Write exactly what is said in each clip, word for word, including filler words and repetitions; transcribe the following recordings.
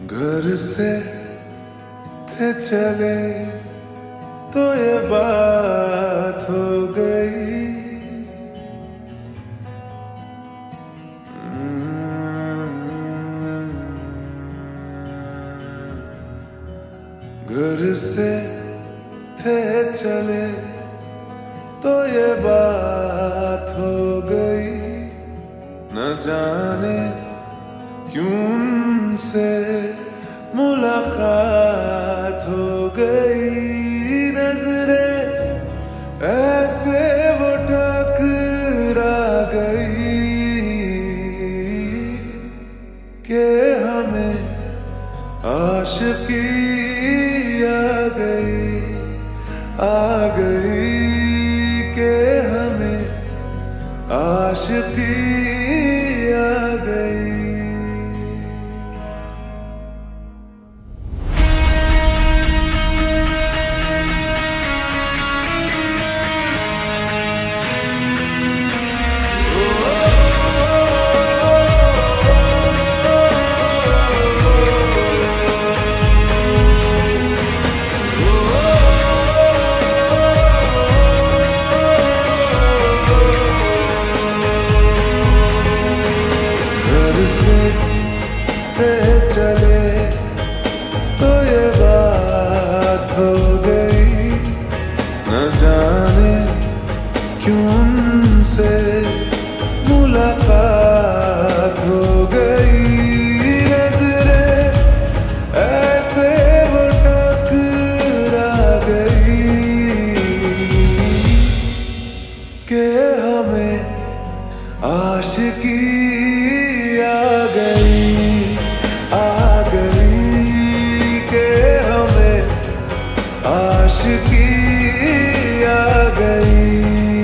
घर से थे चले तो ये बात हो गई। घर से थे चले तो ये बात हो गई। न जाने क्यों उनसे मुलाकात हो गई। नजरें ऐसे वो टकरा गई कि हमें आशिकी आ गई आ गई कि हमें आशिकी आ गई। थे चले तो ये बात हो गई। न जाने क्यों उनसे मुलाकात हो गई। नजरें ऐसे वो टकरा गई कि हमें आशिकी आ गई आ गई कि हमें आशिकी आ गई।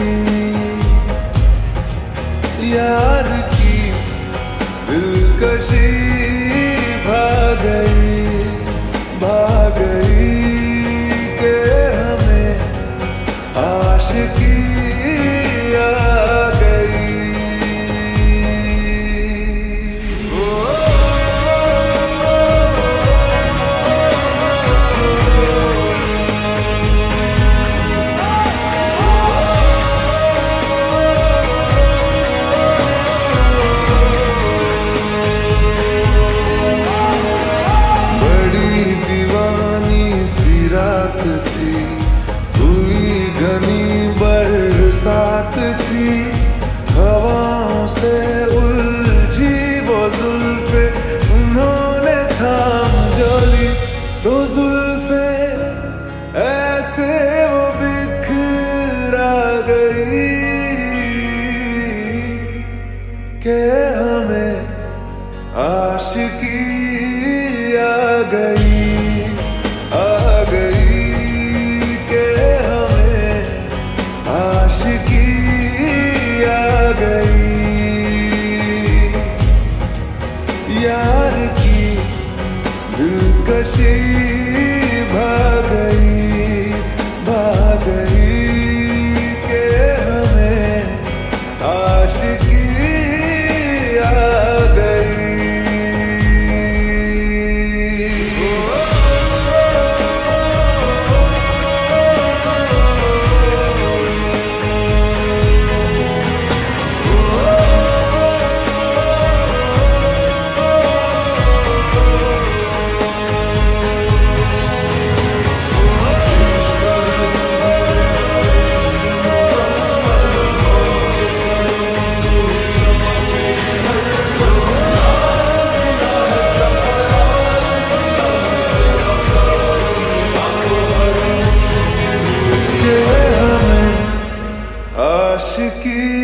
यार की दिलकशी भाग गई भाग गई कि हमें आशिकी आ गई। रात थी हुई घनी बरसात थी। हवाओं से उलझी वो जुल्फे उन्होंने थाम जो ली। तो जुल्फे ऐसे वो बिखरा गई कि हमें आशिकी आ गई आ गई कि हमें आशिकी आ गई। यार की दिलकशी भाग गई भाग गई कि हमें आशिकी आ गई। आशिकी